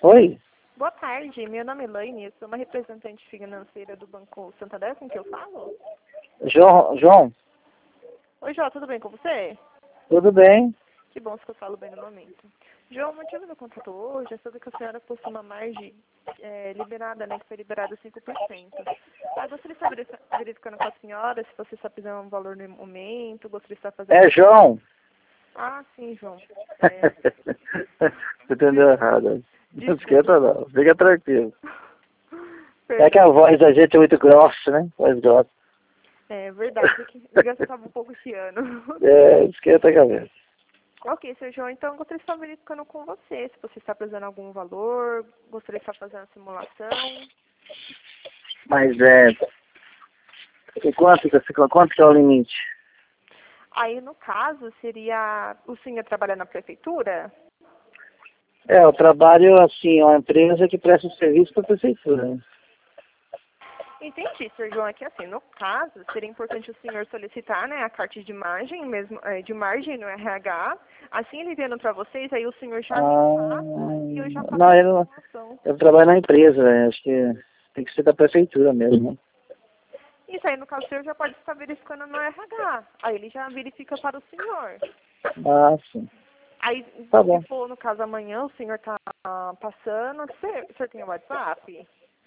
Oi? Boa tarde, meu nome é Elaine, eu sou uma representante financeira do Banco Santander, com quem eu falo? João? Oi, Jó, tudo bem com você? Tudo bem? Que bom que eu falo bem no momento. João, o motivo do contato hoje é sobre que a senhora possui uma margem liberada, né, que foi liberada 5%. Gostaria de estar verificando com a senhora se você está pedindo um valor no momento, gostaria de estar fazendo... É João? Ah, sim, João. Você entendeu errado. Não esquenta não, fica tranquilo. Perdão. É que a voz da gente é muito grossa, né? Voz grossa. É verdade, que ligação estava um pouco chiando. Esquenta a cabeça. Ok, seu João, então eu gostaria de estar verificando com você, se você está precisando de algum valor, gostaria de estar fazendo a simulação. Mas e quanto que é o limite? Aí, no caso, seria o senhor trabalhar na prefeitura? Eu trabalho assim, uma empresa que presta serviço para a prefeitura, né? Entendi, Sr. João, é que assim, no caso, seria importante o senhor solicitar, né, a carta de margem, mesmo, de margem no RH, assim ele enviando para vocês, aí o senhor já me passa e eu já faço Não, a eu, simulação. eu trabalho na empresa, né? Acho que tem que ser da prefeitura mesmo, né? Isso aí, no caso, o senhor já pode estar verificando no RH, aí ele já verifica para o senhor. Ah, sim. Aí, Tá se bom. for, no caso, amanhã, o senhor tá passando, o senhor tem o WhatsApp?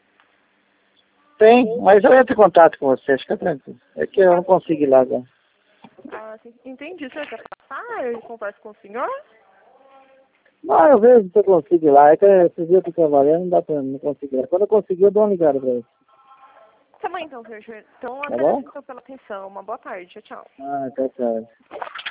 Tem, mas eu entro em contato com você, fica tranquilo. É que eu não consigo ir lá agora. Ah, sim. Entendi, o senhor quer passar? Eu converso com o senhor? Não, eu vejo se eu consigo ir lá. É que esses dias eu tô trabalhando, não dá pra não conseguir ir lá. Quando eu conseguir, eu dou uma ligada pra você. Tá bom, então, senhor. Então, Tá bom? agradeço pela atenção. Uma boa tarde. Tchau, tchau. Ah, tá certo.